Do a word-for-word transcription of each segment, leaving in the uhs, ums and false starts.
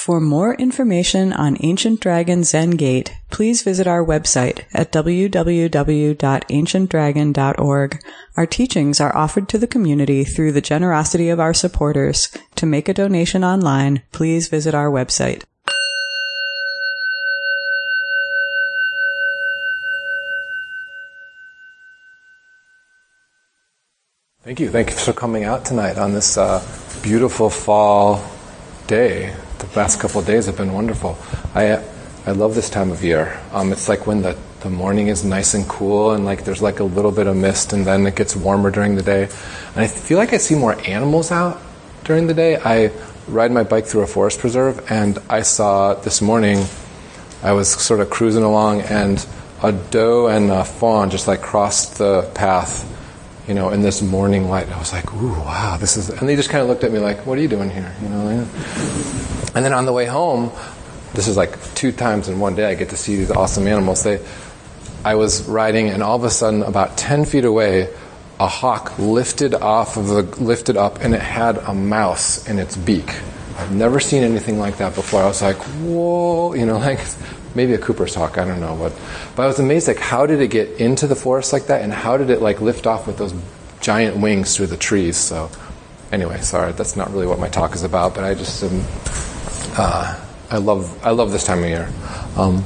For more information on Ancient Dragon Zen Gate, please visit our website at w w w dot ancient dragon dot org. Our teachings are offered to the community through the generosity of our supporters. To make a donation online, please visit our website. Thank you. Thank you for coming out tonight on this uh, beautiful fall day. The past couple of days have been wonderful. I I love this time of year. Um, it's like when the, the morning is nice and cool and like there's like a little bit of mist and then it gets warmer during the day. And I feel like I see more animals out during the day. I ride my bike through a forest preserve and I saw this morning, I was sort of cruising along and a doe and a fawn just like crossed the path, you know, in this morning light. I was like, ooh, wow, this is... And they just kind of looked at me like, what are you doing here? You know. And then on the way home, this is like two times in one day I get to see these awesome animals. They, I was riding, and all of a sudden, about ten feet away, a hawk lifted off of the lifted up, and it had a mouse in its beak. I've never seen anything like that before. I was like, whoa, you know, like maybe a Cooper's hawk, I don't know what. But I was amazed, like, how did it get into the forest like that, and how did it like lift off with those giant wings through the trees? So, anyway, sorry, that's not really what my talk is about. But I just, um, uh, I love, I love this time of year. Um,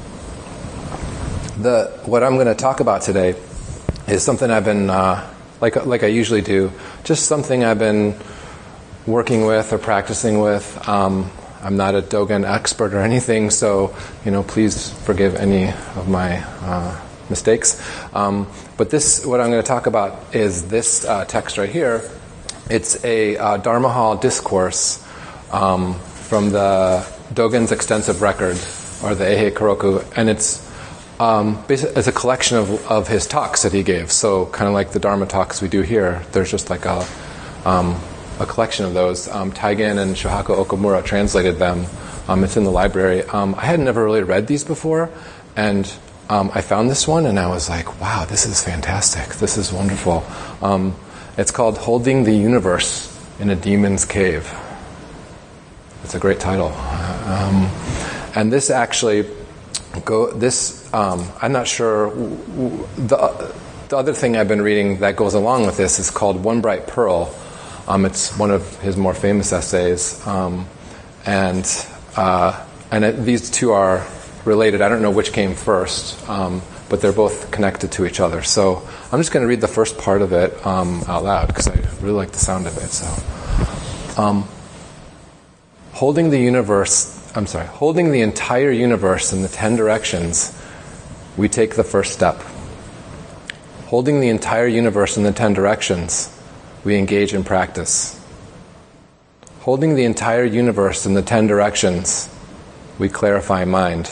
the what I'm going to talk about today is something I've been, uh, like, like I usually do, just something I've been working with or practicing with. Um, I'm not a Dogen expert or anything, so, you know, please forgive any of my uh, mistakes. Um, but this, what I'm going to talk about is this uh, text right here. It's a uh, Dharma Hall discourse um, from the Dogen's Extensive Record, or the Eihei Koroku, and it's um, basically it's a collection of, of his talks that he gave. So kind of like the Dharma talks we do here, there's just like a... Um, a collection of those. Um, Taigen and Shohaku Okamura translated them. Um, it's in the library. Um, I had never really read these before, and um, I found this one, and I was like, wow, this is fantastic. This is wonderful. Um, it's called Holding the Universe in a Demon's Cave. It's a great title. Um, and this actually, go. this, um, I'm not sure, the, the other thing I've been reading that goes along with this is called One Bright Pearl. Um, it's one of his more famous essays, um, and uh, and it, these two are related. I don't know which came first, um, but they're both connected to each other. So I'm just going to read the first part of it um, out loud because I really like the sound of it. So, um, holding the universe, I'm sorry, holding the entire universe in the ten directions, we take the first step. Holding the entire universe in the ten directions, we engage in practice. Holding the entire universe in the ten directions, we clarify mind.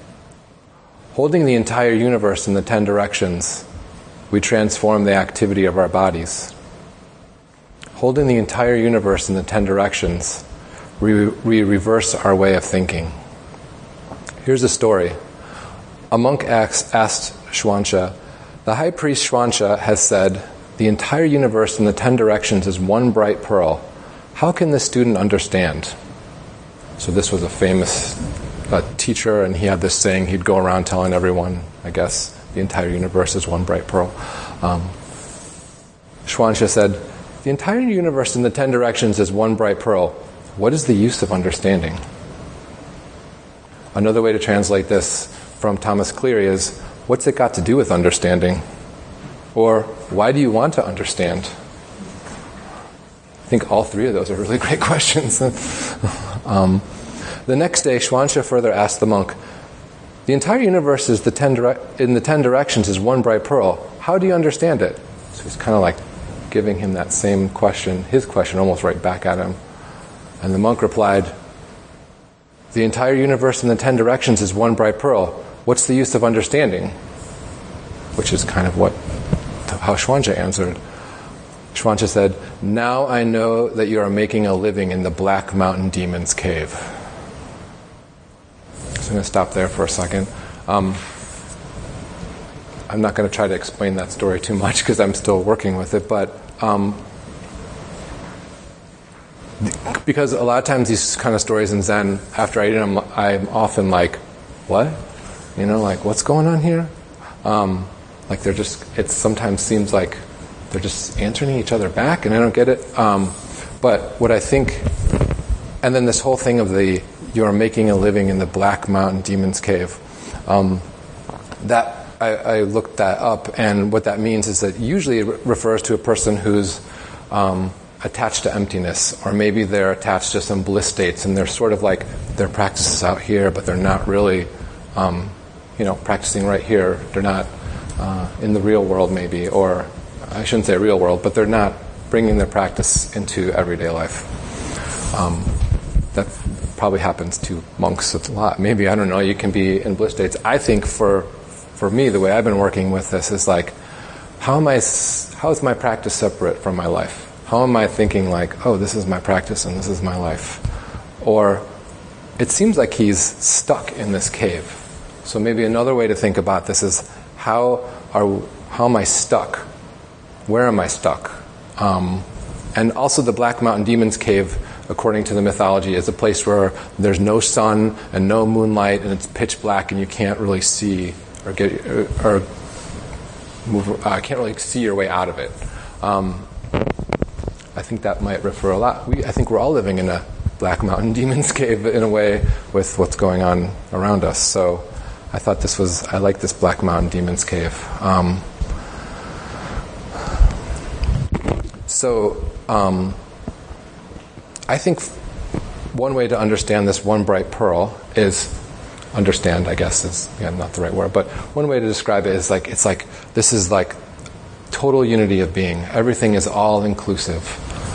Holding the entire universe in the ten directions, we transform the activity of our bodies. Holding the entire universe in the ten directions, we, we reverse our way of thinking. Here's a story. A monk asked, asked Xuanxia, the high priest Xuanxia has said, the entire universe in the ten directions is one bright pearl. How can the student understand? So this was a famous uh, teacher, and he had this saying. He'd go around telling everyone, I guess, the entire universe is one bright pearl. Um, Xuanxia said, the entire universe in the ten directions is one bright pearl. What is the use of understanding? Another way to translate this from Thomas Cleary is, what's it got to do with understanding? Or, why do you want to understand? I think all three of those are really great questions. um, the next day, Xuanxia further asked the monk, the entire universe is the ten dire- in the ten directions is one bright pearl. How do you understand it? So he's kind of like giving him that same question, his question almost right back at him. And the monk replied, the entire universe in the ten directions is one bright pearl. What's the use of understanding? Which is kind of what how Xuanxia answered. Xuanxia said, now I know that you are making a living in the Black Mountain Demon's Cave. So I'm going to stop there for a second. Um, I'm not going to try to explain that story too much because I'm still working with it, but um, because a lot of times these kind of stories in Zen, after I read them, I'm often like, what? You know, like, what's going on here? Um, like they're just, it sometimes seems like they're just answering each other back, and I don't get it. Um, but what I think, and then this whole thing of the, you're making a living in the Black Mountain Demon's Cave, um, that, I, I looked that up, and what that means is that usually it re- refers to a person who's um, attached to emptiness, or maybe they're attached to some bliss states, and they're sort of like, their practice is out here, but they're not really, um, you know, practicing right here. They're not uh, in the real world maybe, or I shouldn't say real world, but they're not bringing their practice into everyday life. Um, that probably happens to monks a lot. Maybe, I don't know, you can be in bliss states. I think for for me, the way I've been working with this is like, how am I, how is my practice separate from my life? How am I thinking like, oh, this is my practice and this is my life? Or it seems like he's stuck in this cave. So maybe another way to think about this is, how are how am I stuck? Where am I stuck? Um, and also the Black Mountain Demon's Cave, according to the mythology, is a place where there's no sun and no moonlight, and it's pitch black, and you can't really see or get or, or move. I uh, can't really see your way out of it. Um, I think that might refer a lot. We, I think we're all living in a Black Mountain Demon's Cave in a way with what's going on around us. So I thought this was. I like this Black Mountain Demon's Cave. Um, so. Um, I think one way to understand this one bright pearl is, understand, I guess is yeah, not the right word, but one way to describe it is like, it's like, this is like total unity of being. Everything is all inclusive.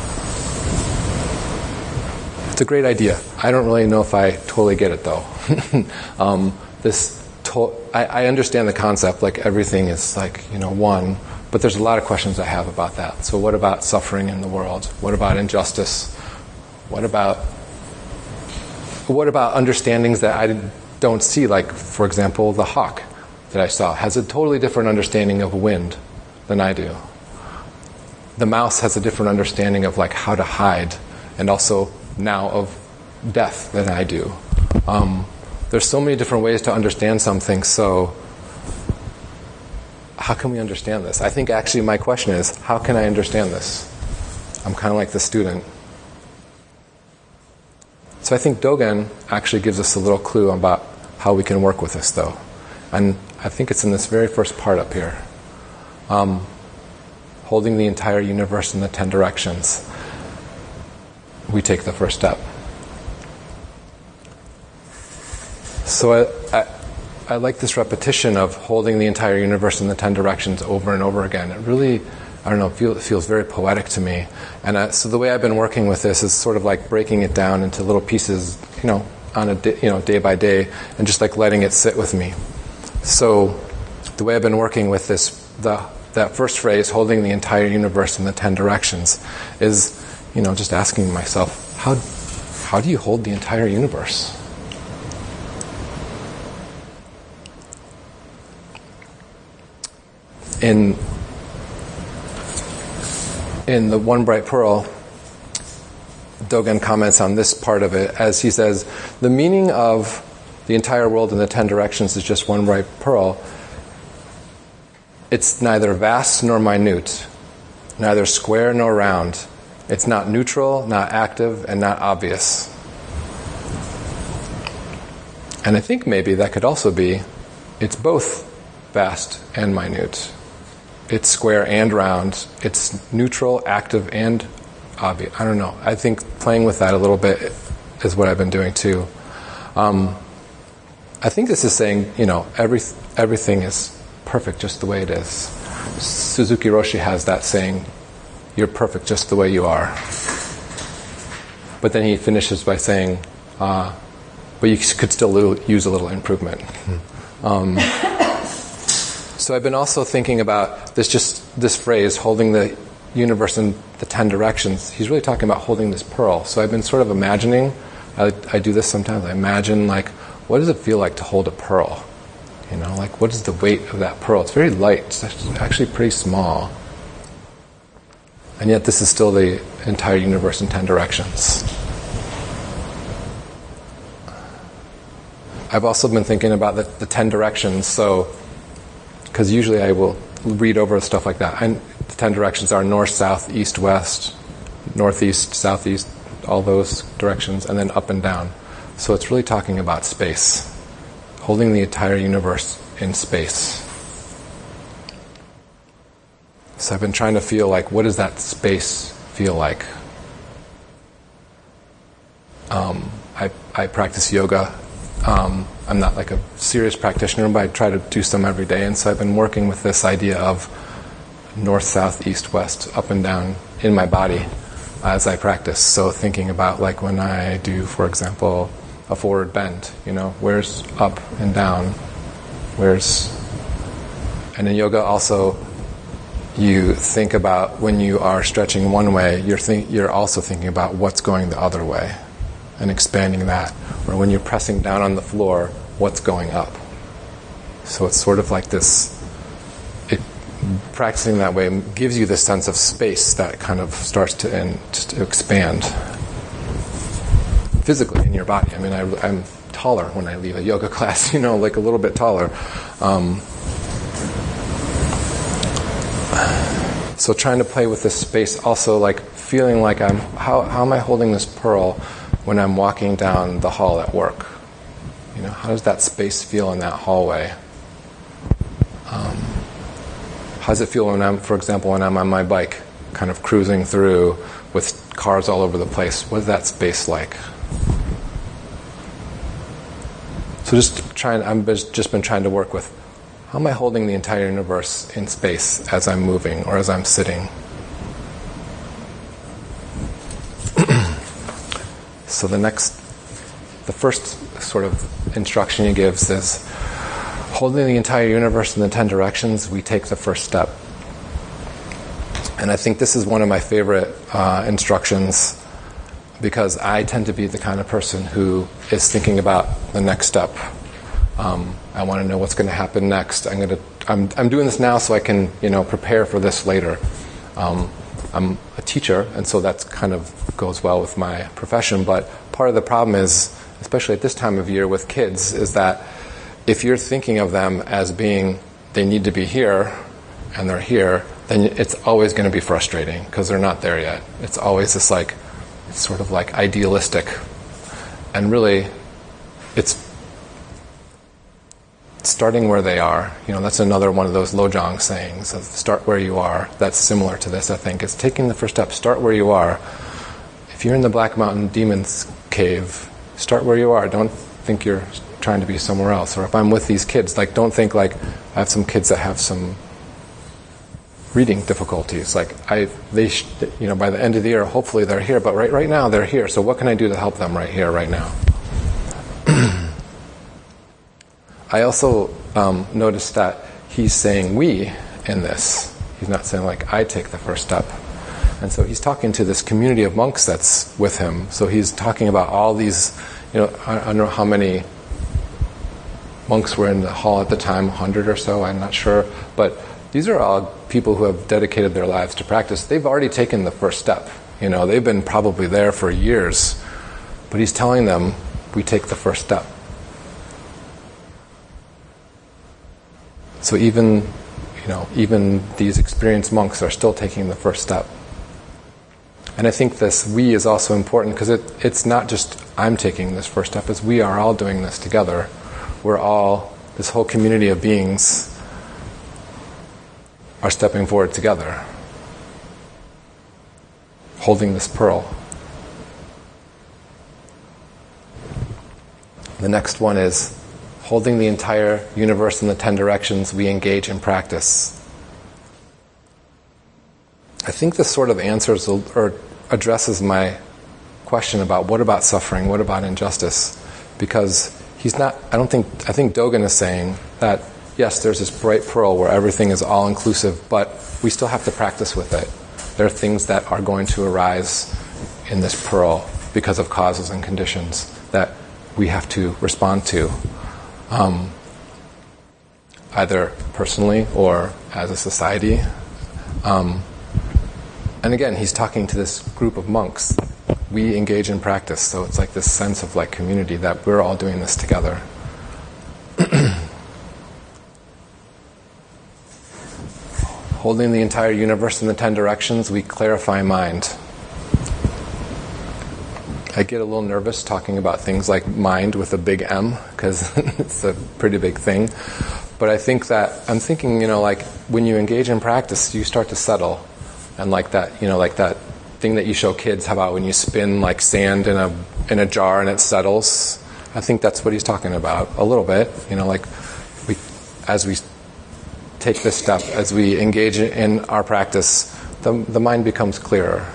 It's a great idea. I don't really know if I totally get it though. um, this, to- I, I understand the concept, like everything is like, you know, one, but there's a lot of questions I have about that. So what about suffering in the world? What about injustice? What about what about understandings that I don't see? Like, for example, the hawk that I saw has a totally different understanding of wind than I do. The mouse has a different understanding of like how to hide, and also now of death than I do. Um, there's so many different ways to understand something. So, how can we understand this? I think actually my question is, how can I understand this? I'm kind of like the student. So I think Dogen actually gives us a little clue about how we can work with this, though. And I think it's in this very first part up here. Um, holding the entire universe in the ten directions. We take the first step. So I, I, I like this repetition of holding the entire universe in the ten directions over and over again. It really, I don't know, feel, it feels very poetic to me. And I, so the way I've been working with this is sort of like breaking it down into little pieces, you know, on a day, you know, day by day, and just like letting it sit with me. So the way I've been working with this, the that first phrase, holding the entire universe in the ten directions, is, you know, just asking myself, how how do you hold the entire universe? In In the One Bright Pearl, Dogen comments on this part of it as he says, the meaning of the entire world in the ten directions is just one bright pearl. It's neither vast nor minute, neither square nor round. It's not neutral, not active, and not obvious. And I think maybe that could also be, it's both vast and minute. It's square and round. It's neutral, active, and obvious. I don't know. I think playing with that a little bit is what I've been doing too. Um, I think this is saying, you know, every everything is perfect just the way it is. Suzuki Roshi has that saying, you're perfect just the way you are. But then he finishes by saying, uh, but you could still little, use a little improvement. Um, So I've been also thinking about this, just this phrase, holding the universe in the ten directions. He's really talking about holding this pearl. So I've been sort of imagining, I, I do this sometimes, I imagine like, what does it feel like to hold a pearl? You know, like what is the weight of that pearl? It's very light, it's actually pretty small. And yet this is still the entire universe in ten directions. I've also been thinking about the, the ten directions. So, because usually I will read over stuff like that. I, the ten directions are north, south, east, west, northeast, southeast, all those directions, and then up and down. So it's really talking about space, holding the entire universe in space. So I've been trying to feel like, what does that space feel like? Um, I, I practice yoga. Um, I'm not like a serious practitioner, but I try to do some every day. And so I've been working with this idea of north, south, east, west, up and down in my body as I practice. So thinking about like when I do, for example, a forward bend, you know, where's up and down? Where's... And in yoga also, you think about when you are stretching one way, you're think, you're also thinking about what's going the other way and expanding that. Or when you're pressing down on the floor, what's going up. So it's sort of like this, it, practicing that way gives you this sense of space that kind of starts to, and, to expand physically in your body. I mean, I, I'm taller when I leave a yoga class, you know, like a little bit taller. Um, so trying to play with this space, also like feeling like I'm, how, how am I holding this pearl when I'm walking down the hall at work? You know, how does that space feel in that hallway? Um, how does it feel when I'm, for example, when I'm on my bike, kind of cruising through with cars all over the place? What is that space like? So just trying, I've just been trying to work with, how am I holding the entire universe in space as I'm moving or as I'm sitting? So the next, the first sort of instruction he gives is, holding the entire universe in the ten directions, we take the first step. And I think this is one of my favorite uh, instructions, because I tend to be the kind of person who is thinking about the next step. Um, I want to know what's going to happen next. I'm going to. I'm. I'm doing this now so I can, you know, prepare for this later. Um, I'm a teacher, and so that kind of goes well with my profession. But part of the problem is, especially at this time of year with kids, is that if you're thinking of them as being, they need to be here, and they're here, then it's always going to be frustrating because they're not there yet. It's always this like, it's sort of like idealistic, and really, it's starting where they are. You know, that's another one of those Lojong sayings of start where you are. That's similar to this, I think. It's taking the first step. Start where you are. If you're in the Black Mountain Demon's Cave, start where you are. Don't think you're trying to be somewhere else. Or if I'm with these kids, like don't think like I have some kids that have some reading difficulties. Like I, they, sh- you know, by the end of the year, hopefully they're here. But right, right now they're here. So what can I do to help them right here, right now? I also um, noticed that he's saying we in this. He's not saying like I take the first step. And so he's talking to this community of monks that's with him. So he's talking about all these, you know, I, I don't know how many monks were in the hall at the time, a hundred or so, I'm not sure. But these are all people who have dedicated their lives to practice. They've already taken the first step. You know, they've been probably there for years. But he's telling them, we take the first step. So even, you know, even these experienced monks are still taking the first step. And I think this we is also important because it, it's not just I'm taking this first step, it's we are all doing this together. We're all, this whole community of beings are stepping forward together, holding this pearl. The next one is, holding the entire universe in the ten directions, we engage in practice. I think this sort of answers or addresses my question about what about suffering, what about injustice? Because he's not, I don't think, I think Dogen is saying that, yes, there's this bright pearl where everything is all-inclusive, but we still have to practice with it. There are things that are going to arise in this pearl because of causes and conditions that we have to respond to. Um, either personally or as a society. Um, and again, he's talking to this group of monks. We engage in practice, so it's like this sense of like community that we're all doing this together. Holding the entire universe in the ten directions, we clarify mind. I get a little nervous talking about things like mind with a big M, because it's a pretty big thing. But I think that, I'm thinking, you know, like, when you engage in practice, you start to settle. And like that, you know, like that thing that you show kids, how about when you spin like sand in a in a jar and it settles? I think that's what he's talking about a little bit. You know, like, we, as we take this step, as we engage in our practice, the the mind becomes clearer.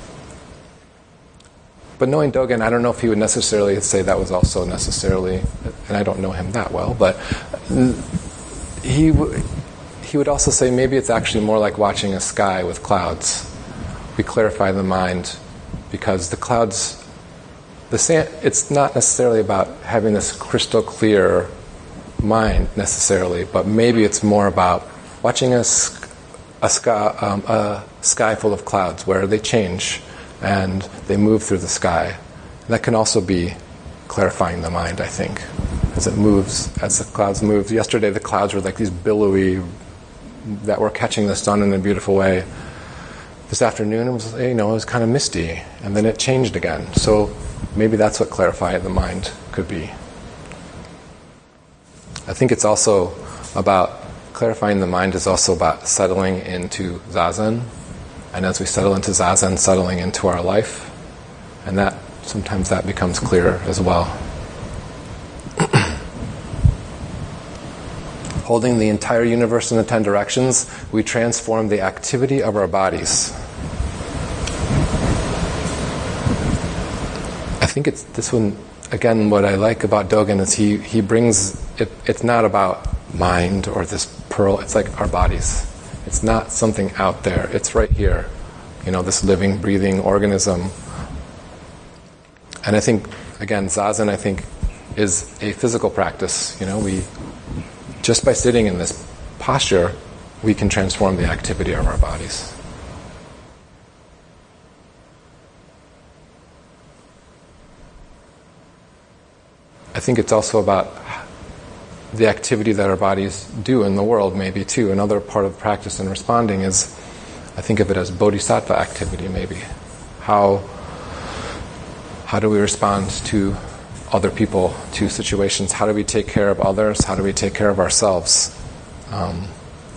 But knowing Dogen, I don't know if he would necessarily say that was also necessarily, and I don't know him that well, but he w- he would also say maybe it's actually more like watching a sky with clouds. We clarify the mind because the clouds, the sand, it's not necessarily about having this crystal clear mind necessarily, but maybe it's more about watching a, a, sky, um, a sky full of clouds where they change and they move through the sky. And that can also be clarifying the mind, I think, as it moves, as the clouds move. Yesterday the clouds were like these billowy, that were catching the sun in a beautiful way. This afternoon it was, you know, it was kind of misty, and then it changed again. So maybe that's what clarifying the mind could be. I think it's also about, clarifying the mind is also about settling into zazen. And as we settle into zazen, settling into our life. And that, sometimes that becomes clearer as well. Holding the entire universe in the ten directions, we transform the activity of our bodies. I think it's this one, again, what I like about Dogen is he, he brings, it, it's not about mind or this pearl, it's like our bodies. It's not something out there. It's right here. You know, this living, breathing organism. And I think, again, zazen, I think, is a physical practice. You know, we, just by sitting in this posture, we can transform the activity of our bodies. I think it's also about the activity that our bodies do in the world, maybe too. Another part of practice in responding is, I think of it as bodhisattva activity, maybe. How how do we respond to other people, to situations? How do we take care of others? How do we take care of ourselves? Um,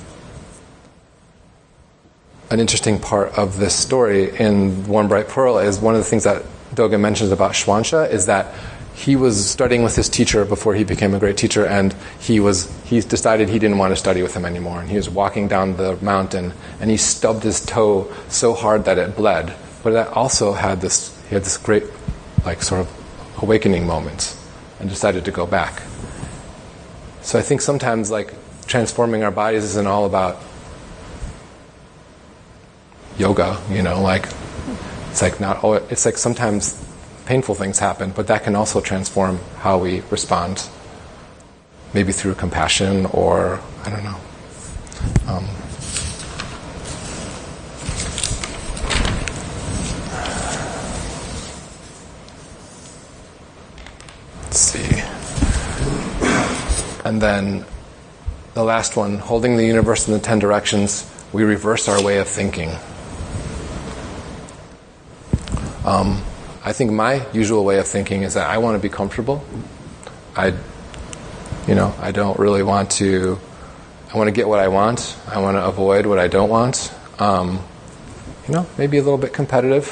an interesting part of this story in Warm Bright Pearl is one of the things that Dogen mentions about Xuanxia is that he was studying with his teacher before he became a great teacher, and he was he decided he didn't want to study with him anymore. And he was walking down the mountain, and he stubbed his toe so hard that it bled. But that also had this he had this great, like, sort of awakening moment, and decided to go back. So I think sometimes, like, transforming our bodies isn't all about yoga, you know, like it's like not oh, it's like sometimes painful things happen, but that can also transform how we respond, maybe through compassion or, I don't know. Um, let's see. And then the last one, holding the universe in the ten directions, we reverse our way of thinking. Um, I think my usual way of thinking is that I want to be comfortable. I, you know, I don't really want to, I want to get what I want. I want to avoid what I don't want. Um, you know, maybe a little bit competitive.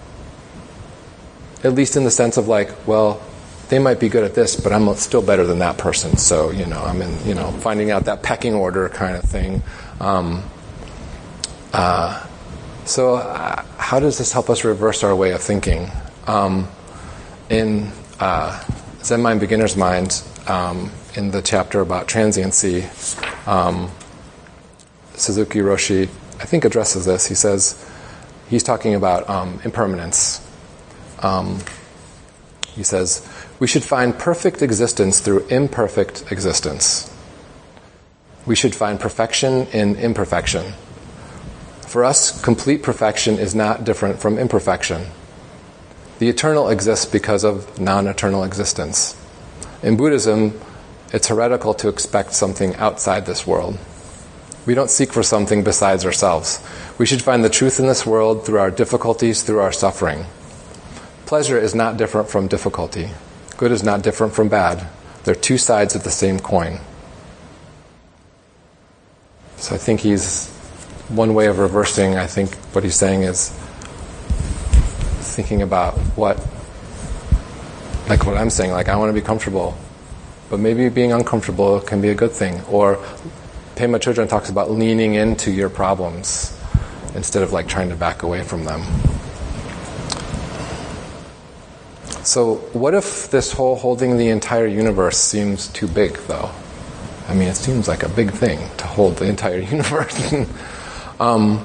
At least in the sense of like, well, they might be good at this, but I'm still better than that person. So, you know, I'm in, you know, finding out that pecking order kind of thing. Um, uh, so uh, how does this help us reverse our way of thinking? Um, in uh, Zen Mind, Beginner's Mind, um, in the chapter about transiency, um, Suzuki Roshi, I think, addresses this. He says, he's talking about um, impermanence. Um, he says, we should find perfect existence through imperfect existence. We should find perfection in imperfection. For us, complete perfection is not different from imperfection. The eternal exists because of non-eternal existence. In Buddhism, it's heretical to expect something outside this world. We don't seek for something besides ourselves. We should find the truth in this world through our difficulties, through our suffering. Pleasure is not different from difficulty. Good is not different from bad. They're two sides of the same coin. So I think he's, one way of reversing, I think what he's saying is thinking about what, like what I'm saying, like I want to be comfortable, but maybe being uncomfortable can be a good thing. Or Pema Chodron talks about leaning into your problems instead of like trying to back away from them. So what if this whole holding the entire universe seems too big, though? I mean, it seems like a big thing to hold the entire universe. um,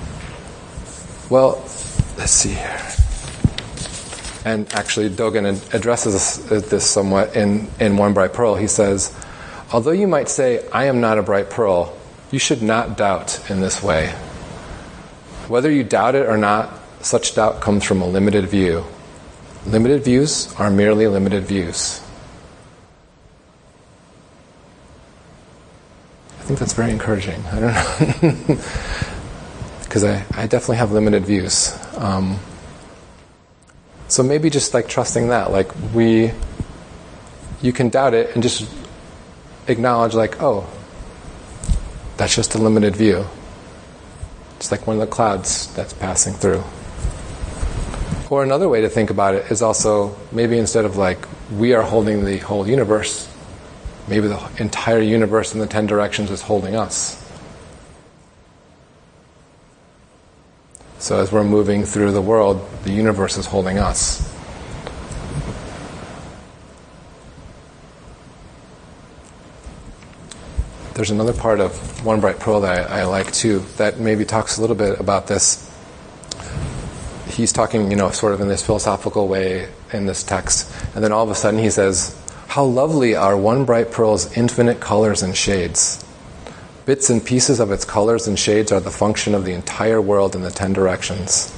well, let's see here. And actually, Dogen addresses this somewhat in, in One Bright Pearl. He says, although you might say, I am not a bright pearl, you should not doubt in this way. Whether you doubt it or not, such doubt comes from a limited view. Limited views are merely limited views. I think that's very encouraging. I don't know. Because I, I definitely have limited views. Um, so maybe just like trusting that. Like we, you can doubt it and just acknowledge like, oh, that's just a limited view. It's like one of the clouds that's passing through. Or another way to think about it is also maybe instead of like we are holding the whole universe, maybe the entire universe in the ten directions is holding us. So as we're moving through the world, the universe is holding us. There's another part of One Bright Pearl that I, I like too, that maybe talks a little bit about this. He's talking, you know, sort of in this philosophical way in this text, and then all of a sudden he says, how lovely are One Bright Pearl's infinite colors and shades. Bits and pieces of its colors and shades are the function of the entire world in the ten directions.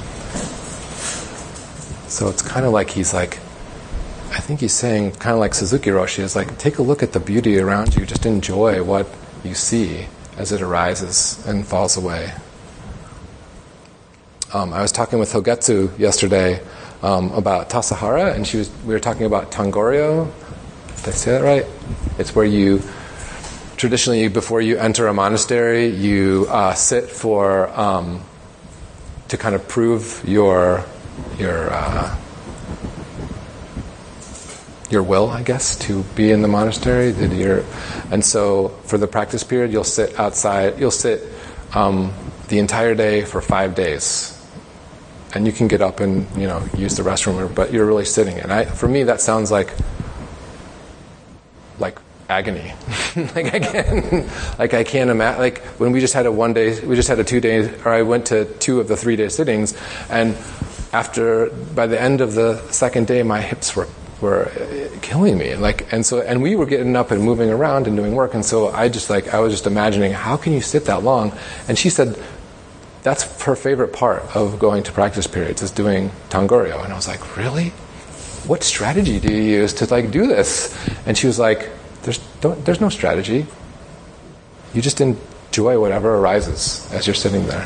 So it's kind of like he's like, I think he's saying, kind of like Suzuki Roshi, is like, take a look at the beauty around you, just enjoy what you see as it arises and falls away. Um, I was talking with Hogetsu yesterday um, about Tassajara, and she was. we were talking about Tangoryo. Did I say that right? It's where you, traditionally, before you enter a monastery, you uh, sit for, um, to kind of prove your, your, uh, your will, I guess, to be in the monastery. That you're, and so for the practice period, you'll sit outside, you'll sit um, the entire day for five days. And you can get up and, you know, use the restroom, but you're really sitting. And I, for me, that sounds like, like agony. like I can't, like I can't imagine. Like when we just had a one day, we just had a two day, or I went to two of the three day sittings, and after, by the end of the second day, my hips were were killing me. Like, and so, and we were getting up and moving around and doing work, and so I just like, I was just imagining, how can you sit that long? And she said, that's her favorite part of going to practice periods, is doing Tangoryo. And I was like, really? What strategy do you use to like do this? And she was like, there's don't, there's no strategy. You just enjoy whatever arises as you're sitting there.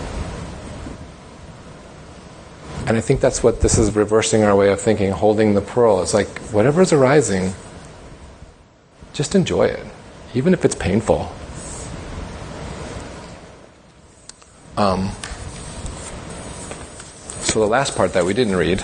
And I think that's what this is, reversing our way of thinking, holding the pearl. It's like, whatever's arising, just enjoy it, even if it's painful. Um, so the last part that we didn't read,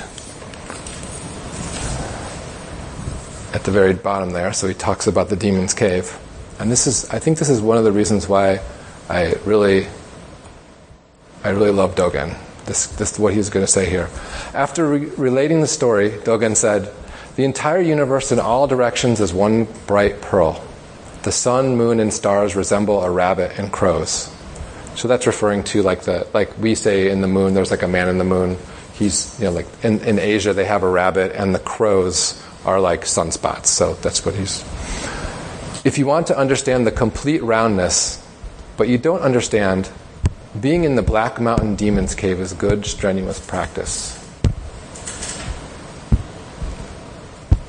at the very bottom there, so he talks about the demon's cave. And this is, I think this is one of the reasons why I really, I really love Dogen. This, this is what he's going to say here. After re- relating the story, Dogen said, the entire universe in all directions is one bright pearl. The sun, moon, and stars resemble a rabbit and crows. So that's referring to like the, like we say in the moon, there's like a man in the moon. He's, you know, like in, in Asia they have a rabbit, and the crows are like sunspots. So that's what he's. If you want to understand the complete roundness, but you don't understand, being in the Black Mountain Demon's Cave is good, strenuous practice.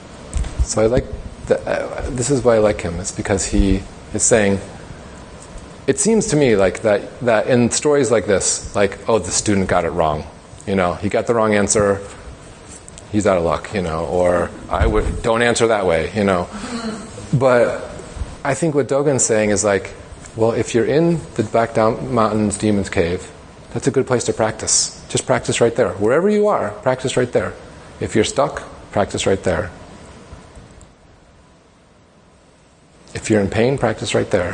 So I like, the, uh, this is why I like him. It's because he is saying, it seems to me like that, that in stories like this, like, oh, the student got it wrong. You know, he got the wrong answer, he's out of luck, you know, or I would, don't answer that way, you know. But I think what Dogen's saying is like, well, if you're in the Black Down Mountains Demon's Cave, that's a good place to practice. Just practice right there. Wherever you are, practice right there. If you're stuck, practice right there. If you're in pain, practice right there.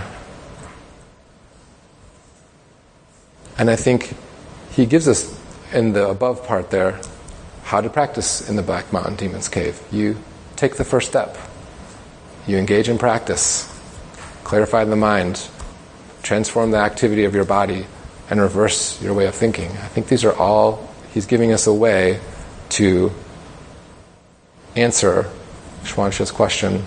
And I think he gives us, in the above part there, how to practice in the Black Mountain Demon's Cave. You take the first step. You engage in practice. Clarify the mind. Transform the activity of your body and reverse your way of thinking. I think these are all, he's giving us a way to answer Shwansha's question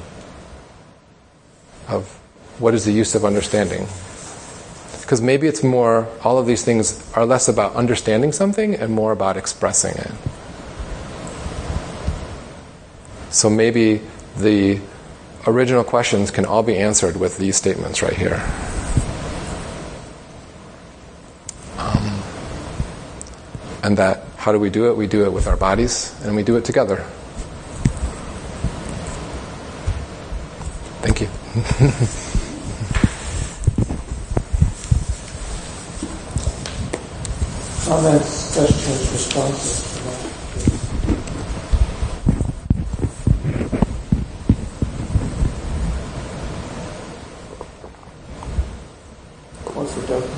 of what is the use of understanding. Because maybe it's more, all of these things are less about understanding something and more about expressing it. So maybe the original questions can all be answered with these statements right here. Um, and that, how do we do it? We do it with our bodies, and we do it together. Thank you. Comments, questions, responses? Once we're done.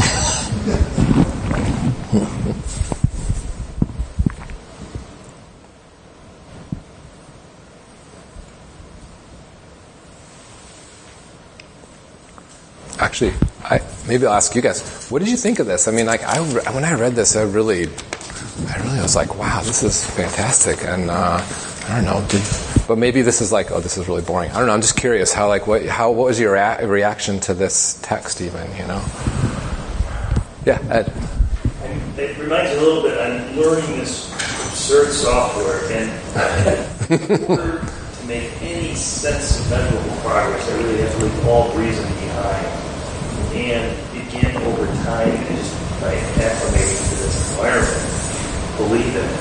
Actually, I, maybe I'll ask you guys, what did you think of this? I mean, like, I, when I read this, I really, I really was like, wow, this is fantastic. And uh, I don't know, did, but maybe this is like, oh, this is really boring. I don't know. I'm just curious how, like, what, how, what was your rea- reaction to this text, even? You know? Yeah, Ed. It reminds me a little bit. I'm learning this absurd software, and in order to make any sense of measurable progress, I really have to leave all reason behind. And begin over time and just by acclimating to this environment, believe in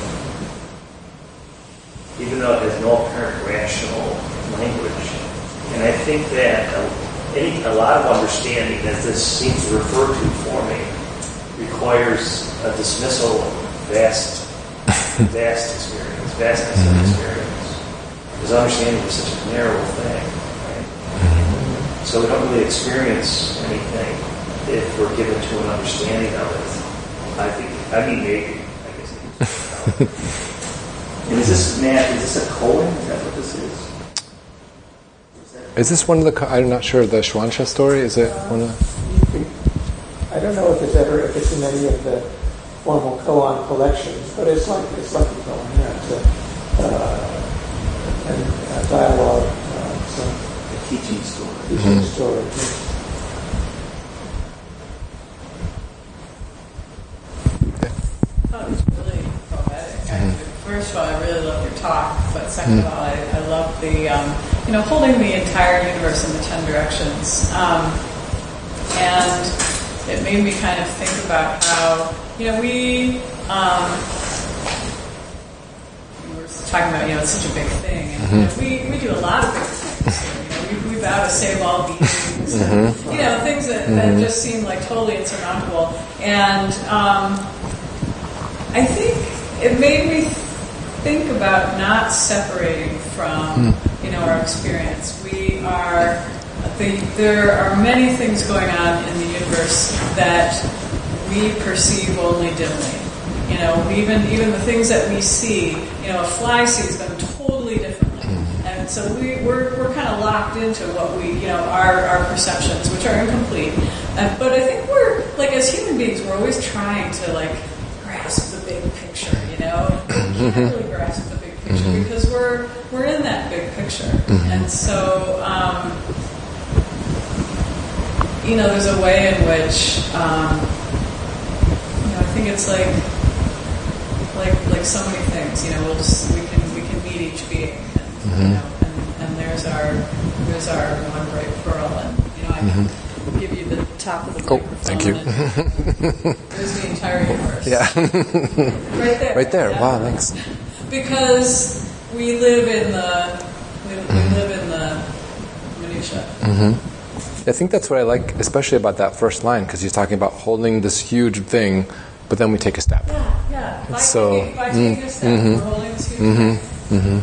it, even though it has no apparent rational language. And I think that any, a lot of understanding, as this seems to refer to for me, requires a dismissal of vast, vast experience, vastness of experience. Because understanding is such a narrow thing. So we don't really experience anything if we're given to an understanding of it. I think, I mean, maybe, I guess. And is this, Matt, is this a koan? Is that what this is? Is, that is this one of the, I'm not sure, the Shwansha story? Is it uh, one of? I don't know if it's ever, if it's in any of the formal koan collections, but it's like, it's like a koan, yeah. It's a, uh, and a dialogue, uh, so. teaching story. Teaching mm-hmm. story. Oh, it's really poetic. Mm-hmm. First of all, I really love your talk, but second mm-hmm. of all, I, I love the, um, you know, holding the entire universe in the ten directions. Um, and it made me kind of think about how, you know, we, um, we were talking about, you know, it's such a big thing. And mm-hmm. you know, we, we do a lot of big things. We, we vow to save all beings, and, mm-hmm. you know, things that, that mm-hmm. just seem like totally insurmountable. And um, I think it made me think about not separating from, mm-hmm. you know, our experience. We are, the, there are many things going on in the universe that we perceive only dimly. You know, even even the things that we see, you know, a fly sees them totally differently. And so we, we're we're kind of locked into what we, you know, our, our perceptions, which are incomplete. Uh, but I think we're, like, as human beings, we're always trying to, like, grasp the big picture, you know? We can't really grasp the big picture mm-hmm. because we're we're in that big picture. Mm-hmm. And so, um, you know, there's a way in which, um, you know, I think it's like, like like so many things, you know, we'll just, we can, we can meet each being. Mm-hmm. You know, and, and there's our there's our one great pearl, and you know I can mm-hmm. give you the top of the Oh, microphone. thank you. There's the entire universe. Yeah. Right there. Right there. Yeah. Wow, thanks. Because we live in the we, we live in the minutia. Mm-hmm. I think that's what I like, especially about that first line, because he's talking about holding this huge thing, but then we take a step. Yeah, yeah. By So, taking, by taking a step, mm-hmm. we're holding this huge Mm-hmm. thing. Mm-hmm.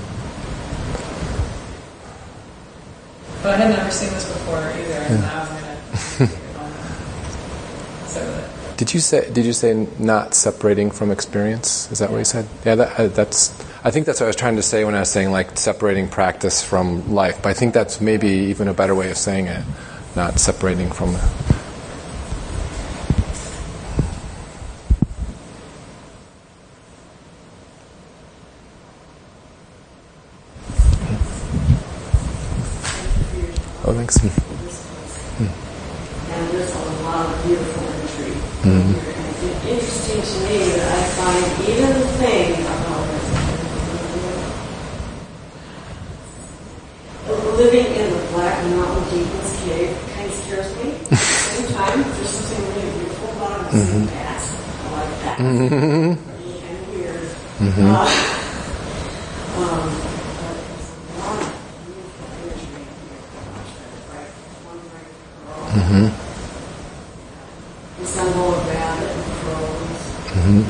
But I had never seen this before either, and now I'm gonna take it home. So that. Did you say? Did you say not separating from experience? Is that what you said? Yeah, that, uh, that's. I think that's what I was trying to say when I was saying like separating practice from life. But I think that's maybe even a better way of saying it, not separating from. Oh, thanks. And there's a lot of beautiful imagery Mm-hmm. here. And it's interesting to me that I find even the thing about living in the Black Mountain Deacon's Cave kind of scares me. At the same time, there's something really beautiful about it. It's mm-hmm. Bats. I like that. Mm-hmm. And weird. Mm-hmm. Uh, um, but there's a lot of beautiful imagery in here. Right? One right pearl. Mm-hmm. The symbol of rabbit and crows. Mm-hmm.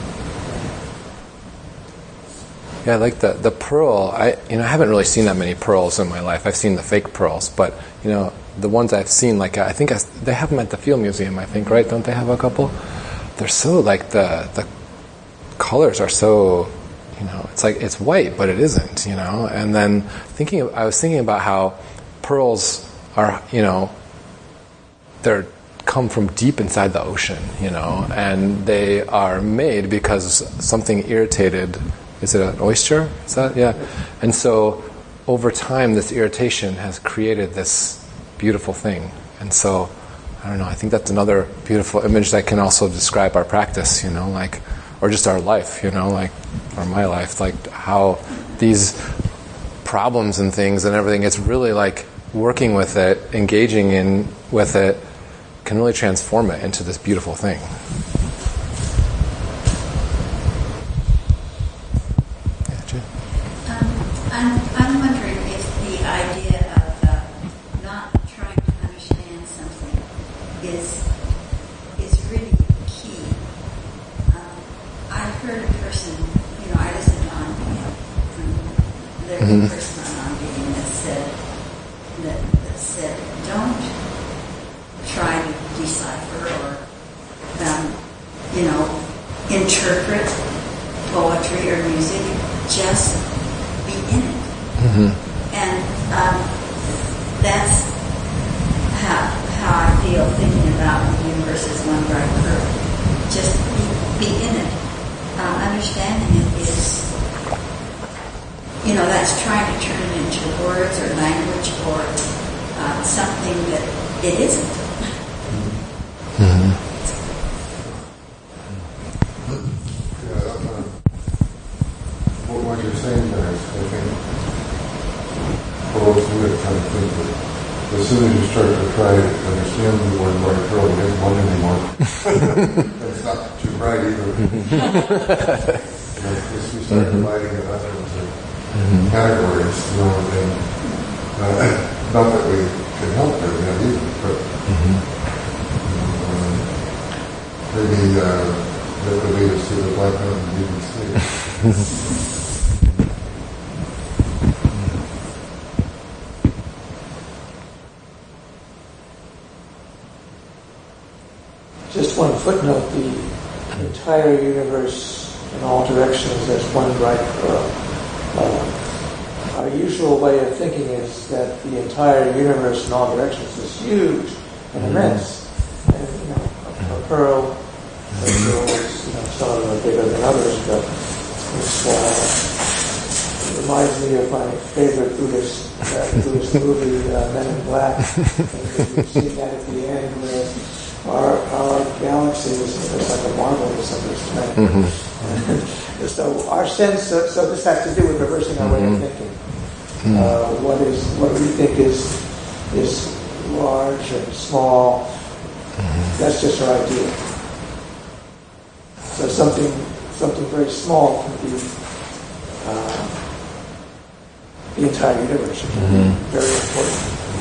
Yeah, I like the the pearl. I you know I haven't really seen that many pearls in my life. I've seen the fake pearls, but you know the ones I've seen, like I think I, they have them at the Field Museum. I think, right? Don't they have a couple? They're so like the the colors are so, you know, it's like it's white, but it isn't, you know. And then thinking, of, I was thinking about how pearls are, you know, they're come from deep inside the ocean, you know, and they are made because something irritated. Is it an oyster? Is that, yeah? And so over time, this irritation has created this beautiful thing. And so, I don't know, I think that's another beautiful image that can also describe our practice, you know, like, or just our life, you know, like, or my life, like how these problems and things and everything, it's really like working with it, engaging in with it, can really transform it into this beautiful thing. I'm, I'm wondering if the idea of uh, not trying to understand something is is really key. Um, I heard a person, you know, I listened on, you know, there was Mm-hmm. a person on being that said that, that said, don't try to decipher or um, you know, interpret poetry or music. Just be in it. Mm-hmm. And um, that's how, how I feel thinking about the universe as one bright pearl. Just be, be in it. Um, understanding it is, you know, that's trying to turn it into words or language or uh, something that it isn't. Mm-hmm. What you're saying there is, I think, for those who have kind of think that as soon as you start to try to understand the word white pearl, it ain't one anymore. And it's not too bright either. As you start Mm-hmm. dividing it up into categories, you know, and uh, not that we can help there yet either, but Mm-hmm. you know, um, maybe uh, that would lead us to the Black Mountain Deacon's Cave. Just one footnote, the entire universe in all directions as one bright pearl. Uh, our usual way of thinking is that the entire universe in all directions is huge and immense. And, you know, a, a pearl, a pearl is, you know, some of them are bigger than others, but it's, uh, it reminds me of my favorite Buddhist, uh, Buddhist movie, uh, Men in Black. And you've seen that at the end where Our, our galaxy is it's like a marble to somebody's planet. Mm-hmm. So our sense, of, so this has to do with reversing our mm-hmm. way of thinking. Mm-hmm. Uh, what is what we think is is large and small Mm-hmm. That's just our idea. So something something very small can be uh, the entire universe. Mm-hmm. Very important.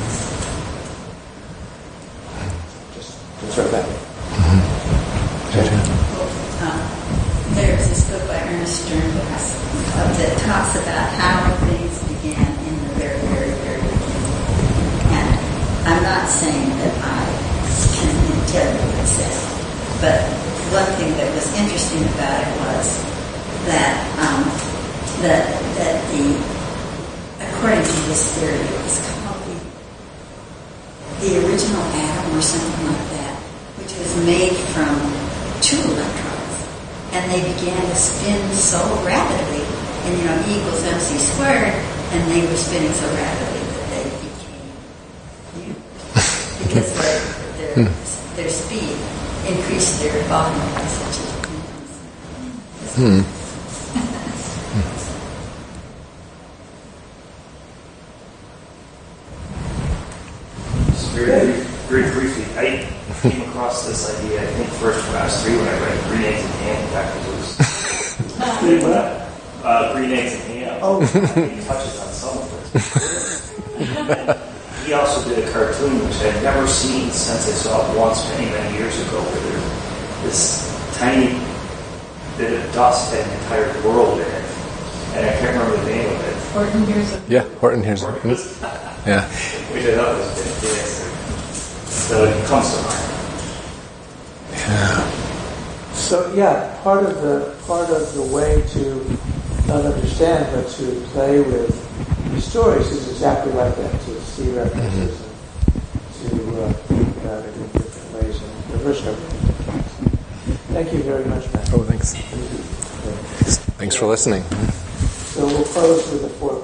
Just observe that. Mm-hmm. Uh, there's this book by Ernest Sternberg uh, that talks about how things began in the very, very, very beginning. And I'm not saying that I can tell you what it says, but one thing that was interesting about it was that um, that that the according to this theory, it was called the, the original atom or something like that, which was made from two electrons, and they began to spin so rapidly, and you know E equals mc squared, and they were spinning so rapidly that they became new because their their, their speed increased their volume by such a Hmm. Just very, very briefly, I came across this idea, I think first when I was three, when I read Green Eggs and Ham, back when it was uh, Green Eggs and Ham. Oh. He touches on some of it. He also did a cartoon, which I'd never seen since I saw it once many, many years ago, where there's this tiny bit of dust had an entire world in it. And I can't remember the name of it. Horton Hears a Yeah, Horton Hears a Yeah. Which I thought was fantastic. So it comes to mind. Yeah. So yeah, part of the part of the way to not understand but to play with these stories is exactly like that, to see references mm-hmm. and to uh, think about it in different ways and reverse everything. Thank you very much, Matt. Oh, thanks. Thanks for listening. So we'll close with the four